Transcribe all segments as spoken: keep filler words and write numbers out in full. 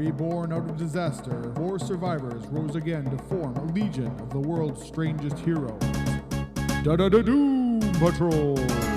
Reborn out of disaster, four survivors rose again to form a legion of the world's strangest heroes. Da-da-da-Doom Patrol!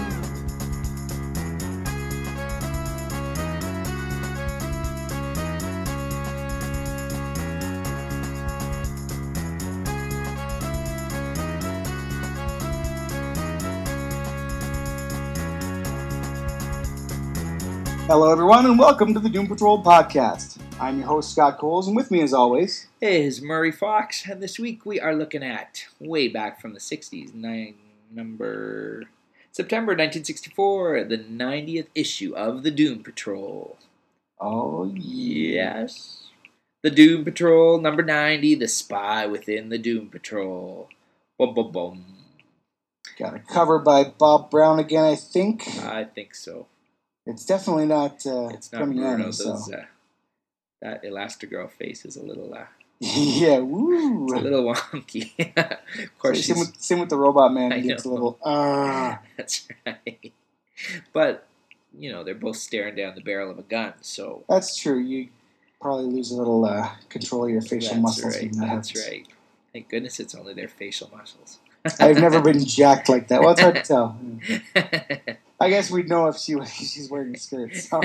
Hello, everyone, and welcome to the Doom Patrol podcast. I'm your host, Scott Coles, and with me, as always, is Murray Fox, and this week we are looking at way back from the sixties, nine, number September nineteen sixty-four, the ninetieth issue of the Doom Patrol. Oh, yes. The Doom Patrol, number ninety, The Spy Within the Doom Patrol. Boom, boom, boom. Got a cover by Bob Brown again, I think. I think so. It's definitely not uh, It's not Bruno. Premiani, Those, so. uh, that Elastigirl face is a little, uh, yeah, woo. it's a little wonky. Of course, same she's, with, same with the Robot Man. I He gets a know. little, uh That's right. But, you know, they're both staring down the barrel of a gun, so... That's true. You probably lose a little uh, control of your facial that's muscles. Right, when that that's happens. right. Thank goodness it's only their facial muscles. I've never been jacked like that. Well, it's hard to tell. I guess we'd know if she if she's wearing a skirt. So.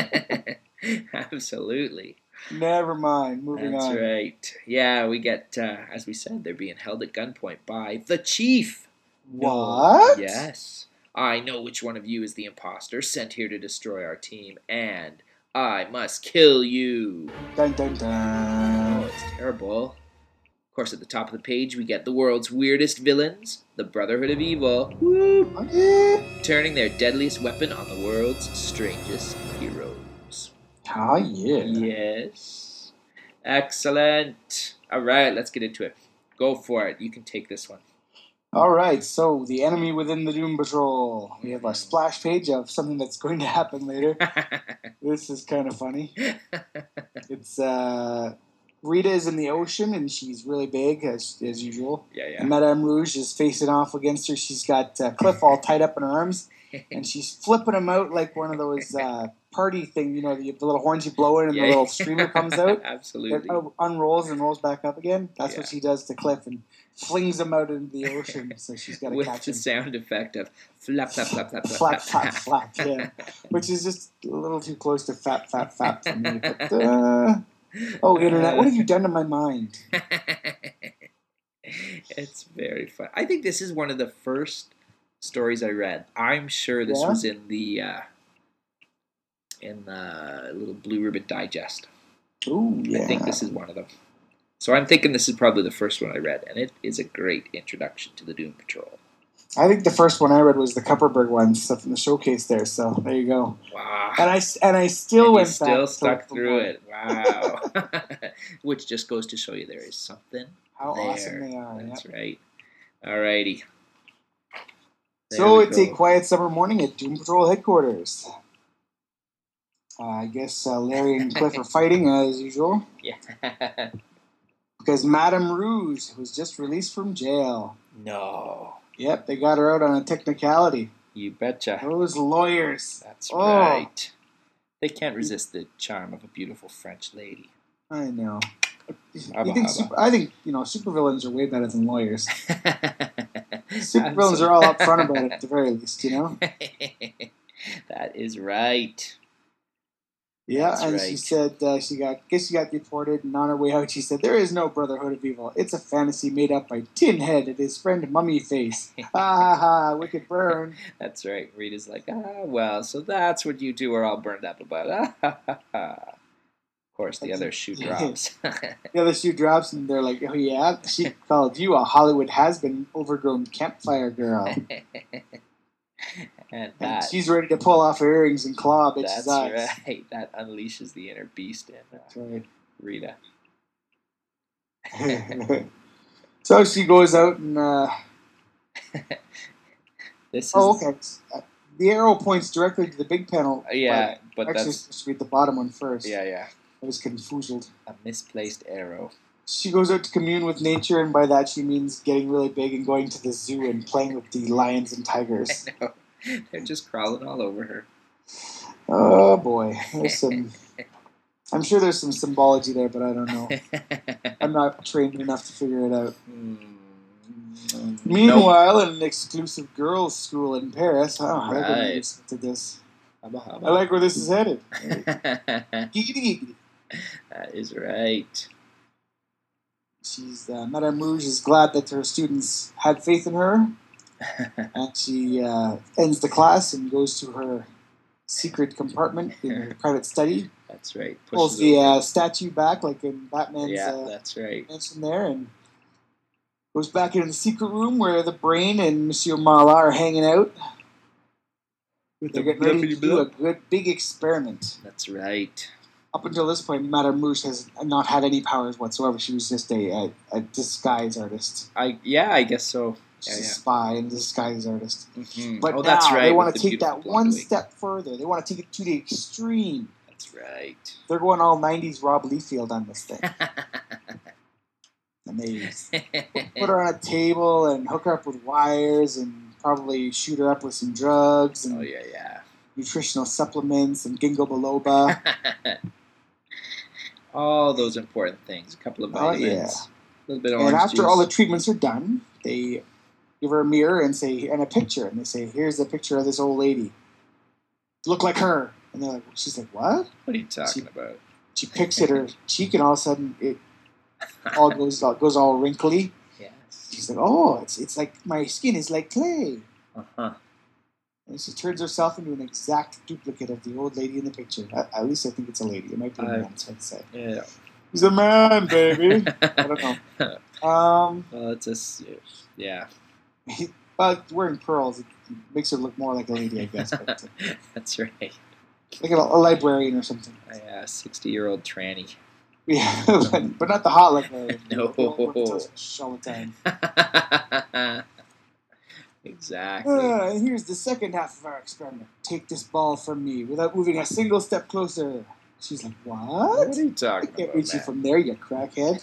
Absolutely. Never mind. Moving That's on. right. Yeah, we get, uh, as we said, they're being held at gunpoint by the Chief. What? Yes. I know which one of you is the imposter sent here to destroy our team, and I must kill you. Dun dun Oh, dun. it's terrible. Of course, at the top of the page, we get the world's weirdest villains, the Brotherhood of Evil, whoop, turning their deadliest weapon on the world's strangest heroes. Oh, yeah. Yes. Excellent. All right, let's get into it. Go for it. You can take this one. All right, so the enemy within the Doom Patrol. We have a splash page of something that's going to happen later. This is kind of funny. It's, uh... Rita is in the ocean, and she's really big, as, as usual. Yeah, yeah. And Madame Rouge is facing off against her. She's got uh, Cliff all tied up in her arms, and she's flipping him out like one of those uh, party things, you know, the, the little horns you blow in and Yeah. the little streamer comes out. Absolutely. It uh, unrolls and rolls back up again. That's Yeah. what she does to Cliff and flings him out into the ocean, so she's got to With catch the him. sound effect of flap, flap, flap, flap, Flap, flap, flap, flap, yeah. Which is just a little too close to fap, fap, fap for me. But, uh, oh, Internet, what have you done to my mind? It's very fun. I think this is one of the first stories I read. I'm sure this Yeah? was in the uh, in the little Blue Ribbon Digest. Ooh, yeah. I think this is one of them. So I'm thinking this is probably the first one I read, and it is a great introduction to the Doom Patrol. I think the first one I read was the Kupperberg one, stuff in the showcase there. So there you go. Wow. And I and I still And you went still back stuck to through it. Wow. Which just goes to show you there is something How there. awesome they are. That's Yep. right. Alrighty. There So we it's go. a quiet summer morning at Doom Patrol headquarters. Uh, I guess uh, Larry and Cliff are fighting as usual Yeah. because Madame Rouge was just released from jail. No. Yep, they got her out on a technicality. You betcha. Those lawyers. That's Oh. right. They can't resist the charm of a beautiful French lady. I know. Hubba, You think hubba. super, I think you know supervillains are way better than lawyers. Supervillains are all up front about it at the very least, you know. That is right. Yeah, That's and she right. said uh, she got guess she got deported, and on her way out she said there is no Brotherhood of Evil. It's a fantasy made up by Tin Head and his friend Mummy Face. Ha ha ha! Wicked burn. That's right. Rita's like, ah, well, so that's what you two are all burned up about. Ah, ha, ha, ha. Of course, the other shoe drops. The other shoe drops, and they're like, "Oh yeah, she called you a Hollywood has-been, overgrown campfire girl." And And that, she's ready to pull off her earrings and claw that's bitch's eyes. right. That unleashes the inner beast in uh, That's right. Rita. So she goes out and. Uh, This is, oh, okay. Uh, The arrow points directly to the big panel. yeah, but Actually, that's, it's supposed to be the bottom one first. yeah, yeah, I was confused. a misplaced arrow. She goes out to commune with nature, and by that she means getting really big and going to the zoo and playing with the lions and tigers. I know. They're just crawling all over her. Oh boy, there's some. I'm sure there's some symbology there, but I don't know. I'm not trained enough to figure it out. Mm, Meanwhile, in an exclusive girls' school in Paris, oh, I like Right. listen to this. Hubba, hubba. I like where this is headed. Giggity giggity. That is right. She's uh, Madame Rouge is glad that her students had faith in her, and she uh, ends the class and goes to her secret compartment in her private study. That's right. Pulls Pushes the over. uh, statue back like in Batman's Yeah, uh, that's right. mansion there, and goes back into the secret room where the Brain and Monsieur Marla are hanging out. They're getting ready to do a good big experiment. That's right. Up until this point, Madame Rouge has not had any powers whatsoever. She was just a, a, a disguise artist. I yeah, I guess so. She's Yeah, a yeah. spy and disguise artist. Mm-hmm. But oh, now that's right. they want with to the take that beautiful one blonde wig. step further. They want to take it to the extreme. That's right. They're going all nineties Rob Liefeld on this thing. And they put her on a table and hook her up with wires and probably shoot her up with some drugs and oh yeah, yeah. nutritional supplements and ginkgo biloba. All those important things. A couple of Oh, vitamins. yeah. A little bit of And orange after juice. all the treatments are done, they give her a mirror and say, and a picture, and they say, "Here's the picture of this old lady. Look like her." And they're like, she's like, "What?" What are you talking She- about? She picks at her cheek, and all of a sudden it all goes all, goes all wrinkly. Yes. She's like, "Oh, it's it's like my skin is like clay." Uh-huh. And she turns herself into an exact duplicate of the old lady in the picture. At, at least I think it's a lady. It might be a I- man. It's hard to say. Yeah. He's a man, baby. I don't know. Um, Well, it's a s- yeah. but wearing pearls it makes her look more like a lady, I guess. But, uh, That's right. like a, a librarian or something. A uh, sixty-year-old tranny. Yeah, but, but not the hot librarian. No. The one working till all the time. Exactly. Uh, and here's the second half of our experiment. Take this ball from me without moving a single step closer. She's like, What what? are you I talking can't about, reach you man? from there, you crackhead.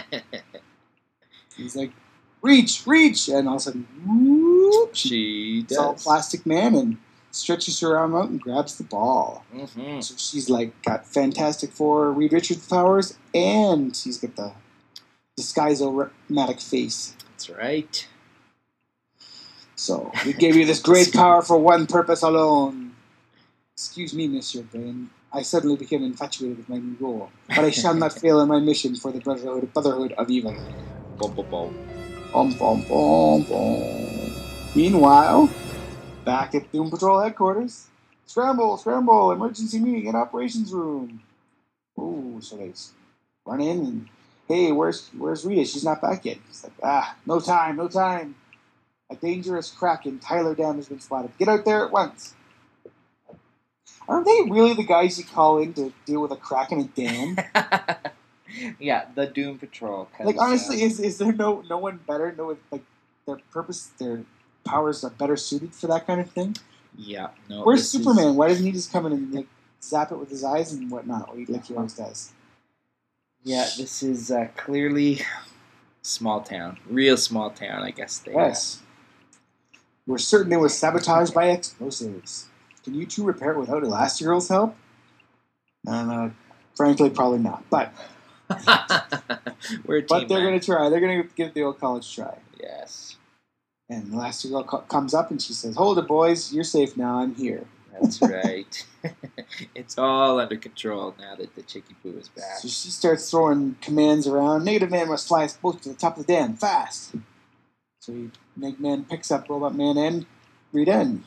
He's like, reach, reach. And all of a sudden, whoop, she She It's all does. plastic man and stretches her arm out and grabs the ball. Mm-hmm. So she's like got Fantastic Four, Reed Richards powers, and she's got the disguise-o-matic face. That's right. So we gave you this great power for one purpose alone. Excuse me, Monsieur Brain. I suddenly became infatuated with my new role, but I shall not fail in my mission for the Brotherhood, Brotherhood of Evil. Boom, boom, boom. Bum, bum, bum, bum. Meanwhile, back at Doom Patrol headquarters, scramble, scramble, emergency meeting in operations room. Ooh, so they run in and, hey, where's where's Rita? She's not back yet. He's like, ah, no time, no time. A dangerous crack in Tyler Dam has been spotted. Get out there at once. Aren't they really the guys you call in to deal with a crack in a dam? Yeah, the Doom Patrol. 'cause, Like honestly, uh, is is there no no one better? No one, like their purpose, their powers are better suited for that kind of thing. yeah, no. Where's this is- Superman? Why doesn't he just come in and like zap it with his eyes and whatnot, like he always does? yeah, this is uh, clearly small town, real small town. I guess they. Yes, we're certain it was sabotaged by explosives. Can you two repair it without Elastigirl's help? No, no. Frankly, probably not. But Uh, we're a team. but they're man. gonna try. They're gonna give the old college try. Yes, And Elastigirl co- comes up and she says, "Hold it, boys. You're safe now. I'm here." that's right. It's all under control now that the Chicky Poo is back. So she starts throwing commands around. Negative Man must fly us both to the top of the dam, fast. So he, Negative Man picks up Robot Man and Rita and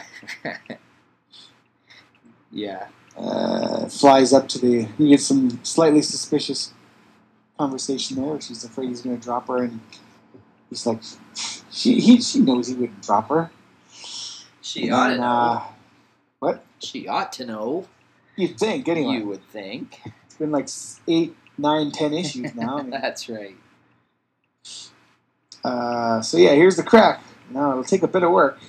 Yeah. uh, flies up to the. You get some slightly suspicious conversation there. She's afraid he's going to drop her, and he's like, she he she knows he wouldn't drop her. She And ought to then, know. uh, what? She ought to know. You'd think anyway. You would think. It's been like eight, nine, ten issues now. I mean, That's right. uh, so yeah, here's the crack. Now it'll take a bit of work.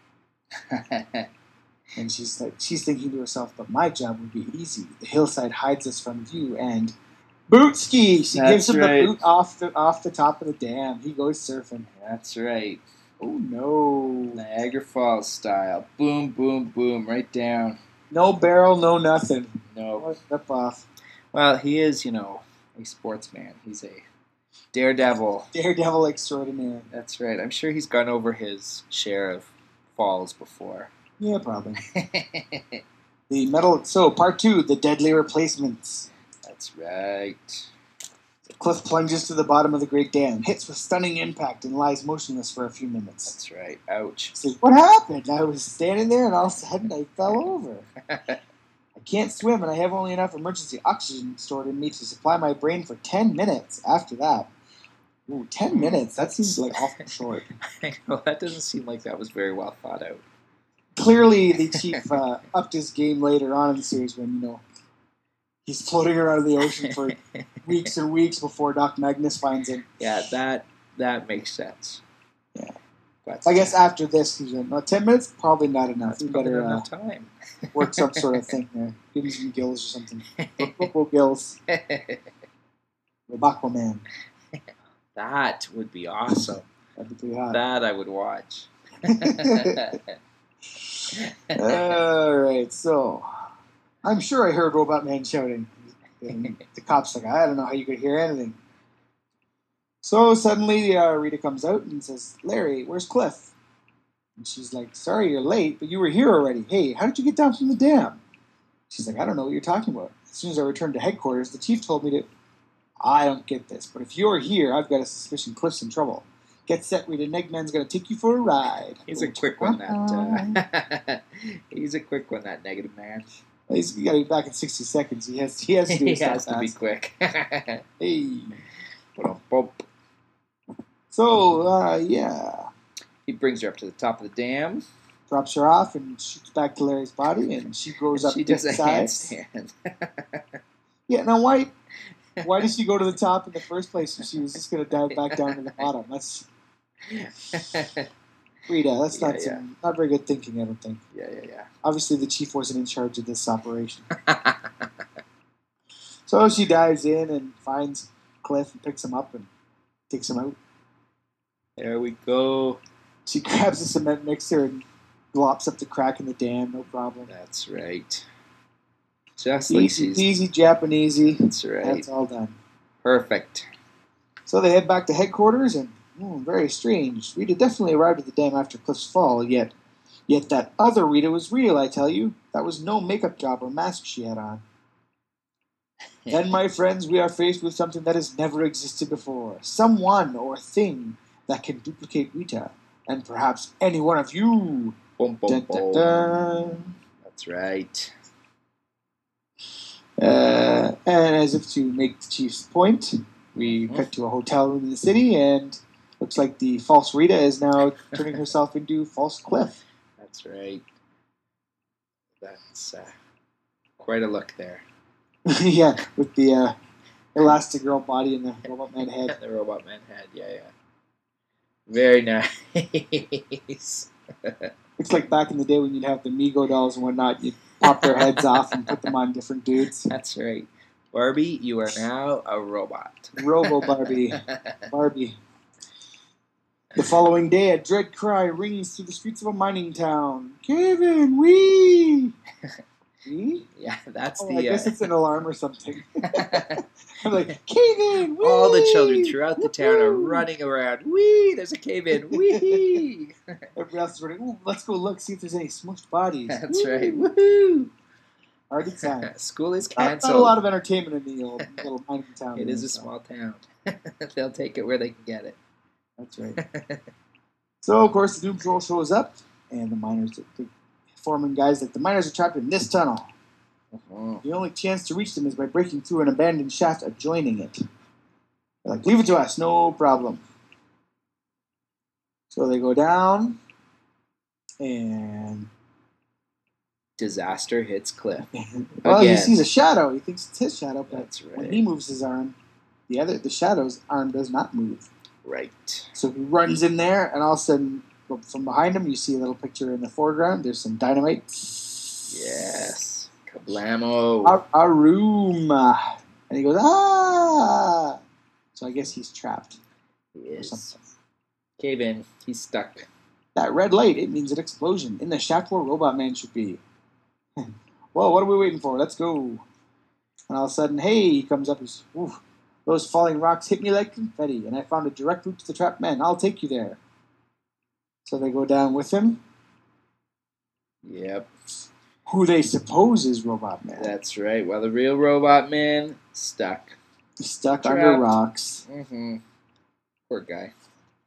And she's like, she's thinking to herself, but my job would be easy. The hillside hides us from view, and boot ski. She That's gives him right. the boot off the off the top of the dam. He goes surfing. That's right. Oh no! Niagara Falls style. Boom, boom, boom. Right down. No barrel, no nothing. No. Rip off. Well, he is, you know, a sportsman. He's a daredevil. Daredevil extraordinaire. That's right. I'm sure he's gone over his share of falls before. Yeah, probably. The metal. So, part two, the deadly replacements. That's right. Cliff plunges to the bottom of the Great Dam, hits with stunning impact, and lies motionless for a few minutes. That's right. Ouch. He says, "What happened? I was standing there, and all of a sudden, I fell over. I can't swim, and I have only enough emergency oxygen stored in me to supply my brain for ten minutes. After that, ooh, ten minutes. That seems like awful short." I know, that doesn't seem like that was very well thought out. Clearly, the chief uh, upped his game later on in the series when, you know, he's floating around in the ocean for weeks and weeks before Doc Magnus finds him. Yeah, that that makes sense. Yeah. But I guess after this, he's in. Well, ten minutes? Probably not enough. that's We probably better not uh, enough time. work some sort of thing there. Give him some gills or something. Football gills. The Aquaman. That would be awesome. That'd be pretty hot. That I would watch. All right, so I'm sure I heard Robot Man shouting. And the cop's like, I don't know how you could hear anything. So suddenly uh, Rita comes out and says, "Larry, where's Cliff?" And she's like, "Sorry you're late, but you were here already. Hey, how did you get down from the dam?" She's like, "I don't know what you're talking about. As soon as I returned to headquarters, the chief told me to..." I don't get this, but if you're here, I've got a suspicion Cliff's in trouble. Get set, Rita. Negman's going to take you for a ride. He's a quick one, that. Uh, he's a quick one, that negative man. He's got to be back in sixty seconds. He has, he has to do He his stuff has to be fast. quick. Hey. Bump. So, uh, yeah. He brings her up to the top of the dam. Drops her off and shoots back to Larry's body, and she grows up She big does a size. handstand. Yeah, now why why did she go to the top in the first place if she was just going to dive back down to the bottom? That's... Rita, that's Yeah, not yeah. some, not very good thinking, I don't think. Yeah, yeah, Obviously, the chief wasn't in charge of this operation. yeah. So she dives in and finds Cliff and picks him up and takes him out. There we go. She grabs a cement mixer and glops up the crack in the dam, no problem. That's right. Just like Easy she's... peasy, Japanesey. That's right. That's all done. Perfect. So they head back to headquarters, and hmm, very strange. Rita definitely arrived at the dam after Cliff's fall, yet yet that other Rita was real, I tell you. That was no makeup job or mask she had on. Then, my friends, we are faced with something that has never existed before. Someone or thing that can duplicate Rita, and perhaps any one of you. Boom, boom, Dun, boom. dun, dun. That's right. Uh, and as if to make the chief's point, we Mhm. cut to a hotel room in the city, and looks like the false Rita is now turning herself into false Cliff. That's right. That's uh, quite a look there. Yeah, with the uh, Elastigirl body and the Robot Man head. The Robot Man head, yeah, yeah. Very nice. It's like back in the day when you'd have the Mego dolls and whatnot, you'd pop their heads off and put them on different dudes. That's right. Barbie, you are now a robot. Robo Barbie. Barbie. The following day, a dread cry rings through the streets of a mining town. Kevin, wee! Wee? Yeah, that's Oh, the... I guess uh, it's an alarm or something. I'm like, Kevin, wee! all the children throughout the town are running around. Wee! There's a cave in. Wee! Everybody else is running. Ooh, let's go look, see if there's any smushed bodies. That's Woo! right. Woohoo! Party time. School is Not, not canceled. a lot of entertainment in the old little mining town. It there, is a so small town. They'll take it where they can get it. That's right. So, of course, the Doom Patrol shows up, and the miners, the, the foreman guys, like, the miners are trapped in this tunnel. Oh. The only chance to reach them is by breaking through an abandoned shaft adjoining it. They're like, leave it to us, no problem. So they go down, and Disaster hits Cliff. well, he Again. sees a shadow. He thinks it's his shadow, but That's when right. he moves his arm, the other, the shadow's arm does not move. Right. So he runs in there, and all of a sudden, from behind him, you see a little picture in the foreground. There's some dynamite. Yes. Kablamo. Our, our room. uh, And he goes, ah! So I guess he's trapped. He Or is. something. Cave in. He's stuck. That red light, it means an explosion in the shaft where Robot Man should be. Well, what are we waiting for? Let's go. And all of a sudden, hey, he comes up and says, "Ooh, those falling rocks hit me like confetti, and I found a direct route to the trapped men. I'll take you there." So they go down with him. Yep. Who they suppose is Robot Man. That's right. Well, the real Robot Man stuck. Stuck Trapped. under rocks. Mm-hmm. Poor guy.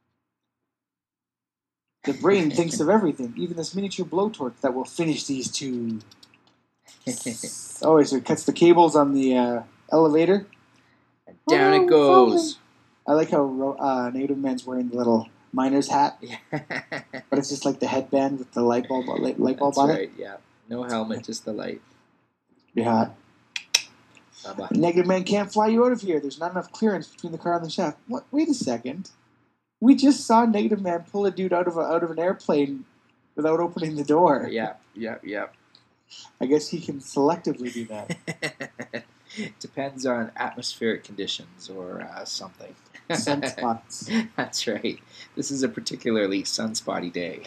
The brain thinks of everything, even this miniature blowtorch that will finish these two. Oh, so it cuts the cables on the uh, elevator. And down Oh, it goes. I like how uh, Negative Man's wearing the little miner's hat, Yeah. but it's just like the headband with the light bulb, light, light bulb That's on right, it. yeah. No helmet, just the light. Yeah. Bye-bye. Negative Man can't fly you out of here. There's not enough clearance between the car and the shaft. What? Wait a second. We just saw Negative Man pull a dude out of a, out of an airplane without opening the door. Yeah, yeah, yeah. I guess he can selectively do that. Depends on atmospheric conditions or uh, something. Sunspots. That's right. This is a particularly sunspotty day.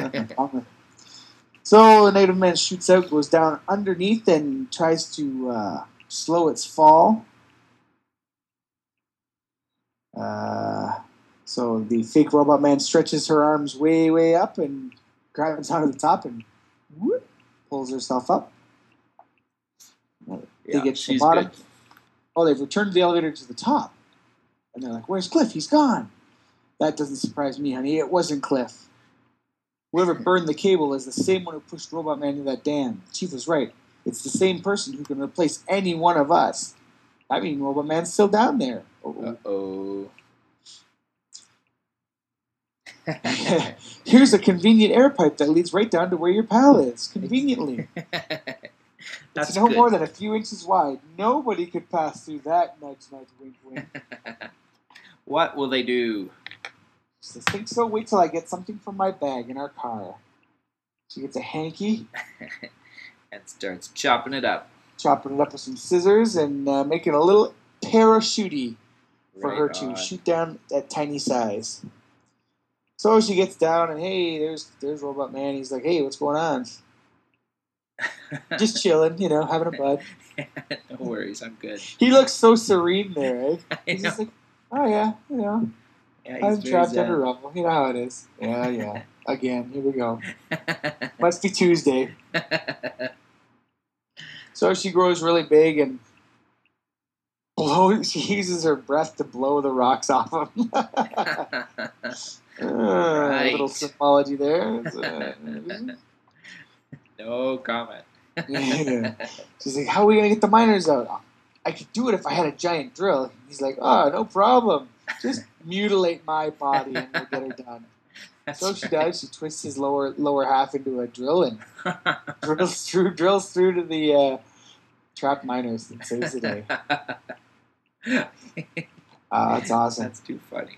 So the Negative Man shoots out, goes down underneath, and tries to uh, slow its fall. Uh, so the fake Robot Man stretches her arms way, way up and grabs onto the top and whoop, pulls herself up. They Yeah, get to the she's bottom. good. Oh, they've returned the elevator to the top. And they're like, "Where's Cliff? He's gone." That doesn't surprise me, honey. It wasn't Cliff. Whoever burned the cable is the same one who pushed Robot Man into that dam. The Chief was right. It's the same person who can replace any one of us. I mean, Robot Man's still down there. Uh-oh. Here's a convenient air pipe that leads right down to where your pal is. Conveniently. That's It's no good. more than a few inches wide. Nobody could pass through that. Nudge, nudge, wink, wink. What will they do? She says, "Think so? Wait till I get something from my bag in our car." She gets a hanky, And starts chopping it up. chopping it up with some scissors, and uh, making a little parachute for Right her to on. shoot down at tiny size. So she gets down, and hey, there's there's Robot Man. He's like, "Hey, what's going on?" Just chilling, you know, having a bud. No worries, I'm good. He looks so serene there, eh? I He's know. just like, "Oh yeah, you know, Yeah, he's I'm very trapped zen. under rubble. You know how it is." Yeah, yeah. Again, here we go. Must be Tuesday. So she grows really big and blow. She uses her breath to blow the rocks off him. uh, Right. Little symbology there. It's, uh, No comment. yeah. She's like, "How are we gonna get the miners out?" "I could do it if I had a giant drill." He's like, "Oh, no problem. Just mutilate my body and we'll get her done." That's So she right. does. She twists his lower lower half into a drill and drills through drills through to the uh, trapped miners and saves the day. Ah, that's awesome. That's too funny.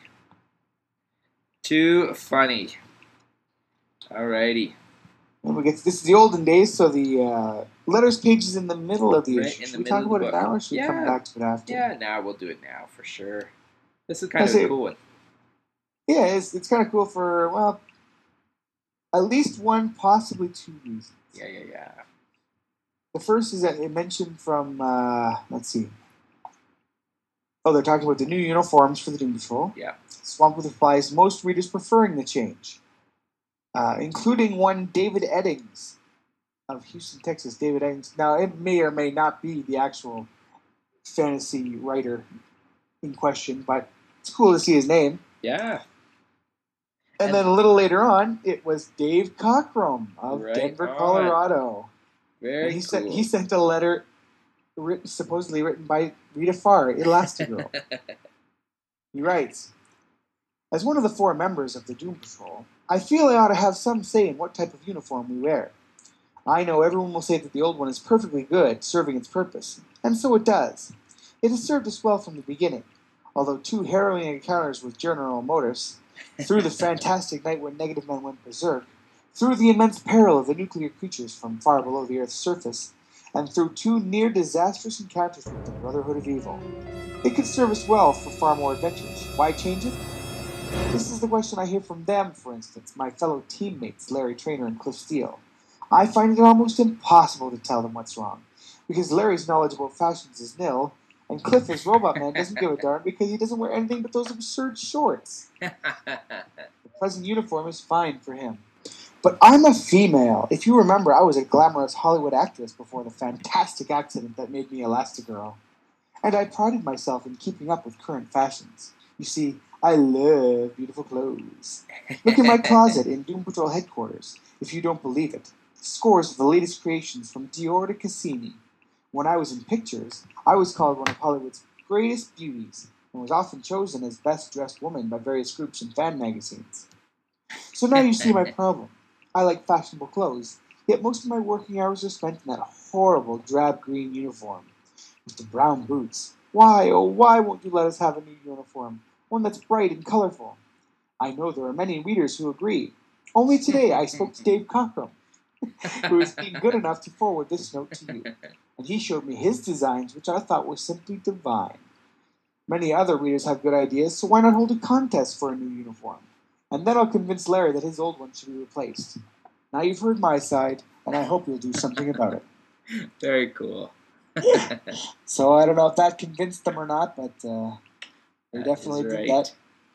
Too funny. Alrighty. And we get to, this is the olden days, so the uh, letters page is in the middle of the Right issue. in Should the we middle talk of the about it book. now, or should we come Yeah. back to it after? Yeah, now we'll do it now for sure. This is kind I of say- a cool one. Yeah, it's, it's kind of cool for, well, at least one, possibly two reasons. Yeah, yeah, yeah. The first is that it mentioned from, uh, let's see. Oh, they're talking about the new uniforms for the Doom Patrol. Yeah. Swamp with replies, most readers preferring the change, uh, including one David Eddings of Houston, Texas. David Eddings. Now, it may or may not be the actual fantasy writer in question, but it's cool to see his name. Yeah. And And- then a little later on, it was Dave Cockrum of Right Denver, on. Colorado. Very And he cool. sent he sent a letter, written, supposedly written by Rita Farr, Elastigirl. He writes, "As one of the four members of the Doom Patrol, I feel I ought to have some say in what type of uniform we wear. I know everyone will say that the old one is perfectly good, serving its purpose, and so it does. It has served us well from the beginning, although two harrowing encounters with General Motors, through the fantastic night when Negative Man went berserk, through the immense peril of the nuclear creatures from far below the Earth's surface, and through two near-disastrous encounters with the Brotherhood of Evil. It could serve us well for far more adventures. Why change it? This is the question I hear from them, for instance, my fellow teammates Larry Trainer and Cliff Steele. I find it almost impossible to tell them what's wrong. because Larry's knowledge about fashions is nil, and Cliff as Robot Man doesn't give a darn because he doesn't wear anything but those absurd shorts. The present uniform is fine for him. But I'm a female. If you remember, I was a glamorous Hollywood actress before the fantastic accident that made me Elastigirl. And I prided myself in keeping up with current fashions. You see, I love beautiful clothes. Look in my closet in Doom Patrol headquarters, if you don't believe it. Scores of the latest creations from Dior to Cassini. When I was in pictures, I was called one of Hollywood's greatest beauties and was often chosen as best dressed woman by various groups and fan magazines. So now you see my problem. I like fashionable clothes, yet most of my working hours are spent in that horrible drab green uniform. With the brown boots. Why, oh why won't you let us have a new uniform? One that's bright and colorful. I know there are many readers who agree. Only today I spoke to Dave Cockrum, who has been good enough to forward this note to you. And he showed me his designs, which I thought were simply divine. Many other readers have good ideas, so why not hold a contest for a new uniform? And then I'll convince Larry that his old one should be replaced. Now you've heard my side, and I hope you'll do something about it. Very cool. So I don't know if that convinced them or not, but uh, they That definitely is did right. that.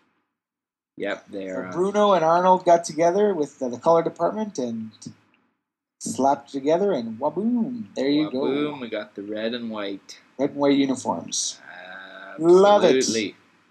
Yep, they So are. uh, Bruno and Arnold got together with uh, the color department and slapped together, and waboom! There you Boom, go. we got the red and white. Red and white uniforms. Absolutely. Love it. Yes.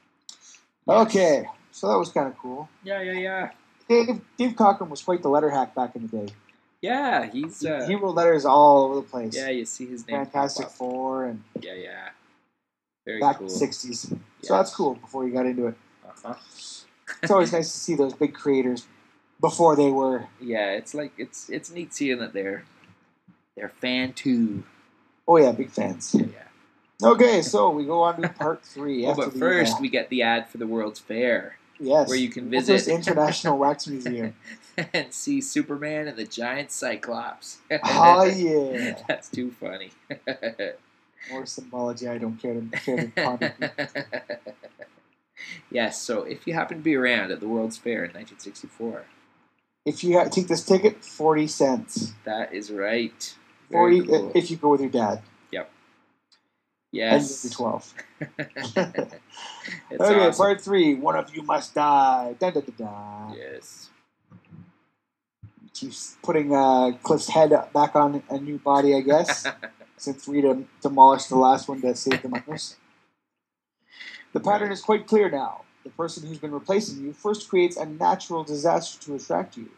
Okay, so that was kind of cool. Yeah, yeah, yeah. Dave, Dave Cockrum was quite the letter hack back in the day. Yeah, he's. He, Uh, he wrote letters all over the place. yeah, you see his name. pop Fantastic up. Four and Yeah, yeah. Very back cool. in the sixties. So Yes. that's cool before you got into it. Uh-huh. It's always nice to see those big creators before they were. Yeah, it's like it's it's neat seeing that they're they're fan too. Oh, yeah, big fans. Yeah, yeah. Okay, so we go on to part three. Oh, after but the, first uh, we get the ad for the World's Fair, yes, where you can World's visit International Wax Museum. and see Superman and the giant Cyclops. Oh, yeah. That's too funny. More symbology I don't care to, care to ponder. Yes, so if you happen to be around at the World's Fair in nineteen sixty-four, If you ha- take this ticket, forty cents. that is right. Very forty cool. if you go with your dad. Yep. And Yes. maybe twelve. It's Okay, awesome. part three. One of you must die. Da da da da. Yes. Keeps putting uh, Cliff's head back on a new body, I guess, since Rita demolished the last one to save the miners. The pattern is quite clear now. The person who's been replacing you first creates a natural disaster to attract you.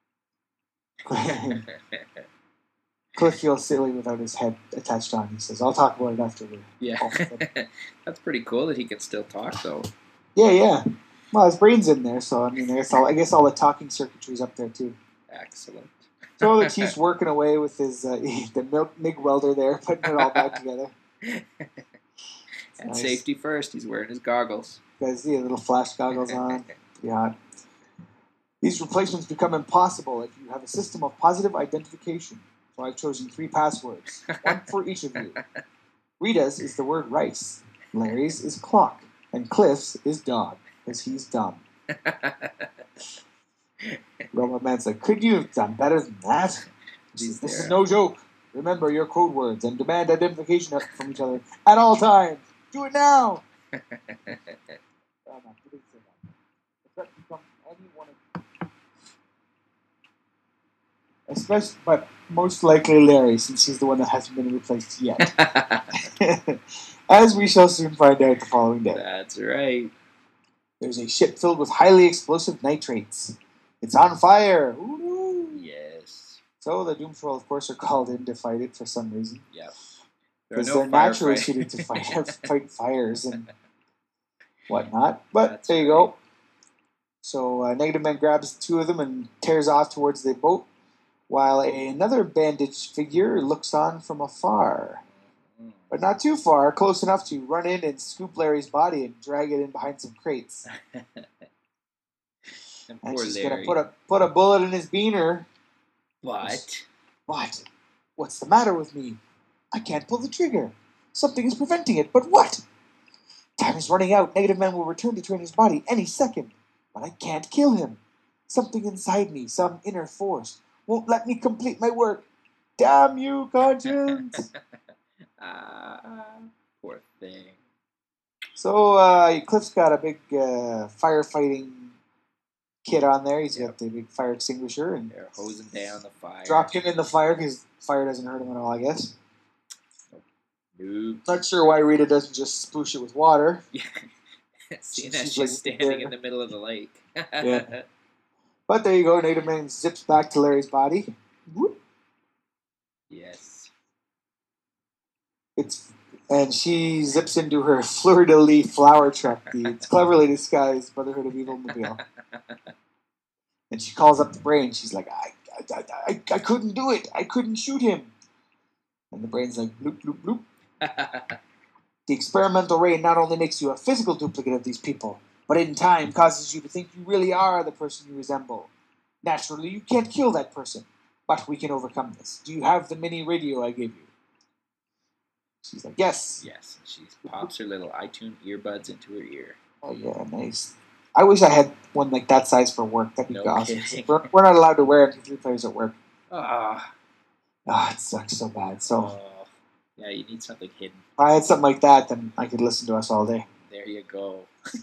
Cliff feels silly without his head attached on. He says, I'll talk about it after we Yeah. That's pretty cool that he can still talk, though. Yeah, yeah. Well, his brain's in there, so I mean, I guess all, I guess all the talking circuitry's up there, too. Excellent. So the chief's working away with his uh, the milk, MIG welder there, putting it all back together. And nice. safety first. He's wearing his goggles. Guys, see little flash goggles on. Pretty hot. These replacements become impossible if you have a system of positive identification. So I've chosen three passwords, one for each of you. Rita's is the word rice. Larry's is clock. And Cliff's is dog, because he's dumb. Robot Man said, could you have done better than that? He's This there. is no joke. Remember your code words and demand identification from each other at all times. Do it now! Oh, no, he didn't say that. The threat becomes any one of Especially, but most likely Larry, since he's the one that hasn't been replaced yet. As we shall soon find out the following day. That's right. There's a ship filled with highly explosive nitrates. It's on fire! Woo-hoo. Yes. So the Doom Patrol, of course, are called in to fight it for some reason. Yep. There are Because no they're naturally firefight- suited to fight, fight fires and whatnot. But That's there you right. go. So uh, Negative Man grabs two of them and tears off towards the boat, while a, another bandaged figure looks on from afar. Mm. But not too far, close enough to run in and scoop Larry's body and drag it in behind some crates. And And poor she's Larry. going to put a, put a bullet in his beaner. What? What? What's the matter with me? I can't pull the trigger. Something is preventing it, but what? Time is running out. Negative Man will return to train his body any second. But I can't kill him. Something inside me, some inner force, won't let me complete my work. Damn you, conscience! Poor thing. So uh, Cliff's got a big uh, firefighting kit on there. He's Yep. got the big fire extinguisher and They're hosing down the fire. drop him in the fire because fire doesn't hurt him at all, I guess. Nope. Not sure why Rita doesn't just sploosh it with water. Seeing as She's she's, like standing there. in the middle of the lake. Yeah. But there you go. Native Man zips back to Larry's body. Whoop. Yes. It's and she zips into her fleur-de-lis flower truck, the cleverly disguised Brotherhood of Evil mobile. And she calls up the brain. She's like, I, I, I, I couldn't do it. I couldn't shoot him. And the brain's like, bloop, bloop, bloop. The experimental ray not only makes you a physical duplicate of these people, but in time causes you to think you really are the person you resemble. Naturally, you can't kill that person, but we can overcome this. Do you have the mini radio I gave you? She's like, yes. Yes. She pops her little iTunes earbuds into her ear. Oh, yeah, nice. I wish I had one like that size for work. That'd be No awesome. kidding. We're, we're not allowed to wear M P three players at work. Ah. Ah, it sucks so bad. So Oh. Yeah, you need something hidden. if I had something like that, then I could listen to us all day. There you go.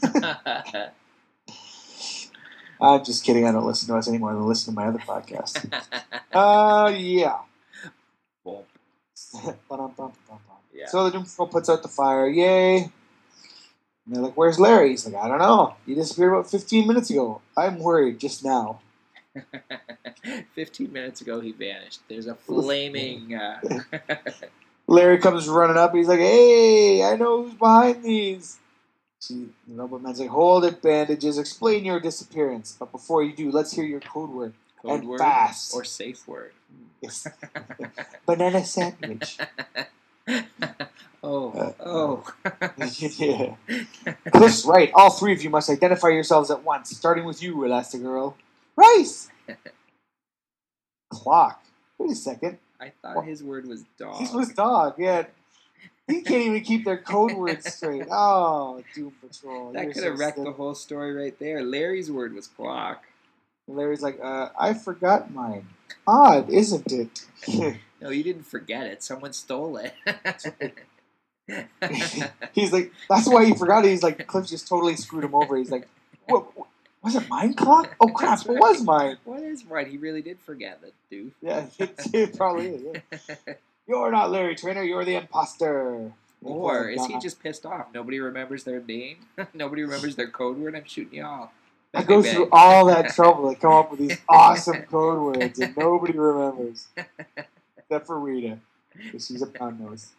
I'm just kidding. I don't listen to us anymore than listen to my other podcast. Uh, yeah. Boom. Ba-dum-bum-bum-bum. Yeah. So the Doom Patrol puts out the fire. Yay. And they're like, where's Larry? He's like, I don't know. He disappeared about fifteen minutes ago. I'm worried just now. Fifteen minutes ago, he vanished. There's a flaming. Uh... Larry comes running up. He's like, hey, I know who's behind these. She, the Robot Man's like, hold it, bandages. Explain your disappearance. But before you do, let's hear your code word. Code And word fast. or safe word. Yes. Banana sandwich. oh, Uh, oh. Yeah. Cliff's right. All three of you must identify yourselves at once, starting with you, Elastigirl. Rice! Clock. Wait a second. I thought his word was dog. This was dog, yeah. He can't even keep their code words straight. Oh, Doom Patrol. That you're could have so wrecked sick. the whole story right there. Larry's word was clock. Larry's like, uh, I forgot mine. Odd, isn't it? No, you didn't forget it. Someone stole it. He's like, that's why he forgot it. He's like, Cliff just totally screwed him over. He's like, what? what was it mine clock? Oh, crap, That's it right. was mine. What is right? He really did forget that, dude. Yeah, it, it probably is. Yeah. You're not Larry Trainer, you're the imposter. Or is he just pissed off? Nobody remembers their name? Nobody remembers their code word? I'm shooting y'all. I go through all that trouble to come up with these awesome code words that nobody remembers. Except for Rita, because she's a pound nose.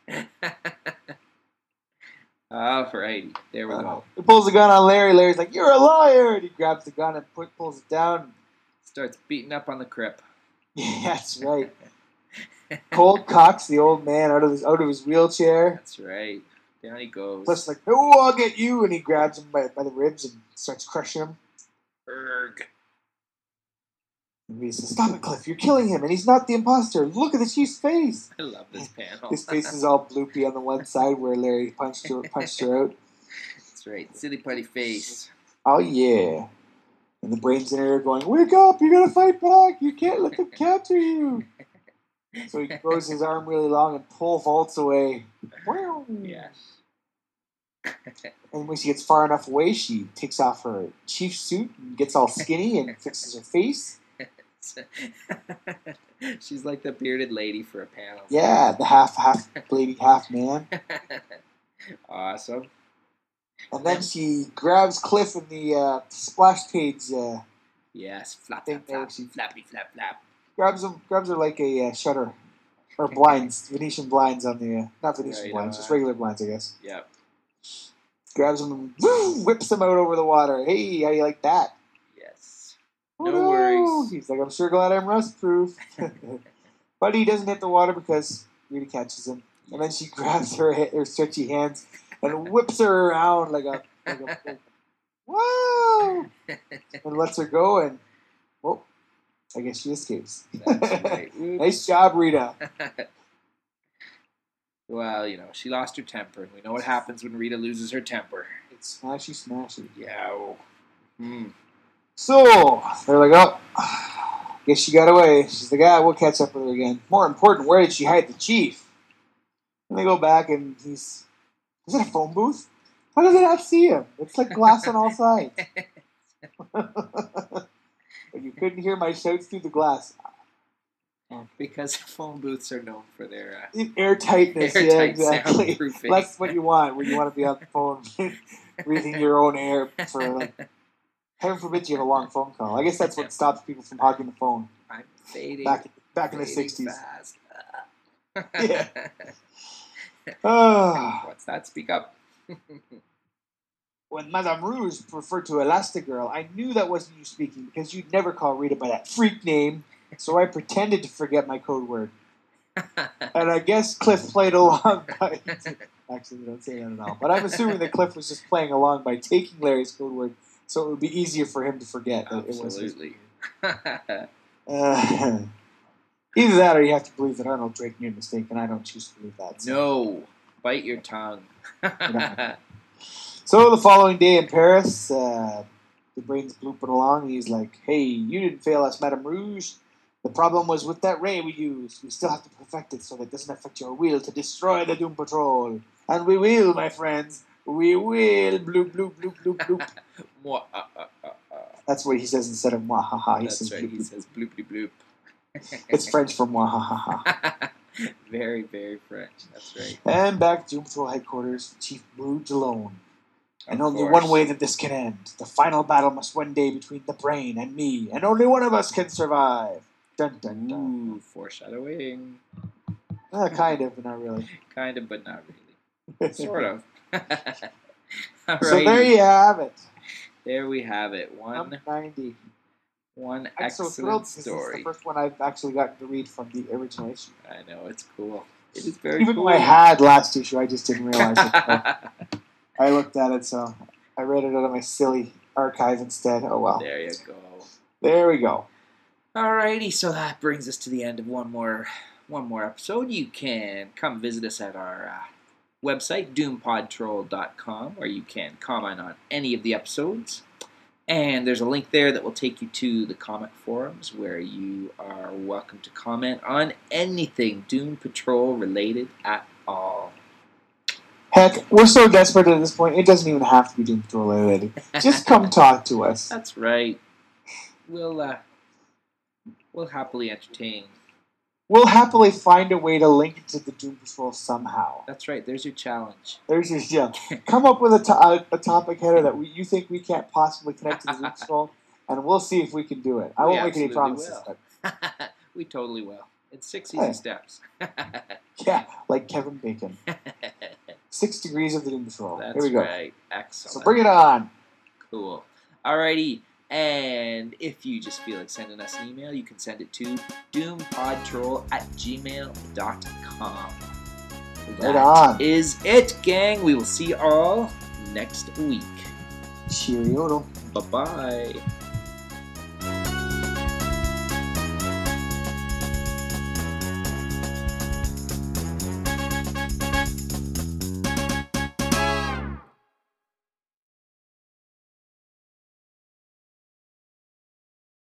Alrighty, there we Uh, go. he pulls the gun on Larry. Larry's like, you're a liar! And he grabs the gun and put, pulls it down. Starts beating up on the crip. Yeah, that's right. Cold cocks the old man out of his out of his wheelchair. That's right. Down he goes. Cliff's like, no, I'll get you. And he grabs him by, by the ribs and starts crushing him. Erg. And he says, stop it, Cliff. You're killing him. And he's not the imposter. Look at the chief's face. I love this panel. His face is all bloopy on the one side where Larry punched her, punched her out. That's right. Silly putty face. Oh, yeah. And the brain's in her ear going, wake up. You got to fight back. You can't let them capture you. So he throws his arm really long and pole vaults away. Yes. And when she gets far enough away, she takes off her chief suit and gets all skinny and fixes her face. She's like the bearded lady for a panel. Yeah, the half half lady, half man. Awesome. And then she grabs Cliff in the uh, splash page. Uh, Yes. Flap, Think flap, flap. there she- Flappy, flap, flap. grabs him, grabs her like a uh, shutter or blinds, Venetian blinds on the uh, not Venetian Right blinds, on. just regular blinds, I guess. Yep. Grabs him and woo, whips him out over the water. Hey, how you like that? Yes. Oh, No worries. He's like, I'm sure glad I'm rust proof. But he doesn't hit the water because Rita catches him. And then she grabs her her stretchy hands and whips her around like a, like a like, whoa! And lets her go, and well, I guess she escapes. That's right. Nice job, Rita. Well, you know, she lost her temper, and we know what happens when Rita loses her temper. It's smashy, smashy. Yeah. Hmm. So they're like, oh, guess she got away. She's like, ah, we'll catch up with her again. More important, where did she hide the chief? And they go back, and he's... Is it a phone booth? How does it not see him? It's like glass on all sides. But you couldn't hear my shouts through the glass. Because phone booths are known for their uh, airtightness. airtight Yeah, exactly. soundproofing. That's what you want when you want to be on the phone, breathing your own air for like. Heaven forbid you have a long phone call. I guess that's what stops people from hogging the phone. I'm fading. Back back in the fading sixties. fast. Yeah. Oh. What's that? Speak up. When Madame Rouge referred to Elastigirl, I knew that wasn't you speaking because you'd never call Rita by that freak name. So I pretended to forget my code word. And I guess Cliff played along by... Actually, we don't say that at all. But I'm assuming that Cliff was just playing along by taking Larry's code word so it would be easier for him to forget. That Absolutely. It was uh, either that or you have to believe that Arnold Drake made a mistake, and I don't choose to believe that. So. No. Bite your tongue. So the following day in Paris, uh, the brain's blooping along, and he's like, hey, you didn't fail us, Madame Rouge. The problem was with that ray we used. We still have to perfect it so that it doesn't affect your will to destroy the Doom Patrol. And we will, my friends. We will. Bloop, bloop, bloop, bloop, bloop. Mwah, uh, uh, uh, uh. That's what he says instead of mwah, ha, ha. He That's says right. bloop, He bloop. says bloopity bloop. It's French for mwah, ha, ha, ha. Very, very French. That's right. And back to Doom Patrol headquarters, Chief Rouge alone. And Of only course. one way that this can end. The final battle must one day between the brain and me. And only one of us can survive. Dun, dun, dun. Ooh, foreshadowing. Uh, kind of, but not really. Kind of, but not really. Sort of. All So right. there you have it. There we have it. One, Number ninety. one I'm so excellent thrilled because this is story. the first one I've actually gotten to read from the original issue. I know, it's cool. It is very Even cool. though I had last issue, I just didn't realize it. So I looked at it, so I read it out of my silly archive instead. Oh well. There you go. There we go. Alrighty, so that brings us to the end of one more one more episode. You can come visit us at our uh, website, doom pod troll dot com, where you can comment on any of the episodes. And there's a link there that will take you to the comment forums, where you are welcome to comment on anything Doom Patrol related at all. Heck, we're so desperate at this point, it doesn't even have to be Doom Patrol related. Just come talk to us. That's right. We'll uh, we'll happily entertain. We'll happily find a way to link it to the Doom Patrol somehow. That's right. There's your challenge. There's your yeah. Come up with a, to- a, a topic header that we, you think we can't possibly connect to the Doom Patrol, and we'll see if we can do it. I We won't make any absolutely promises, will. but We totally will. It's six Hey. easy steps. yeah, like Kevin Bacon. Six degrees of the Doom Patrol. That's Here we go. right. Excellent. So bring it on. Cool. Alrighty. And if you just feel like sending us an email, you can send it to doompodtroll at gmail dot com. Right on. Is it, gang. We will see you all next week. Cheerio. Bye-bye.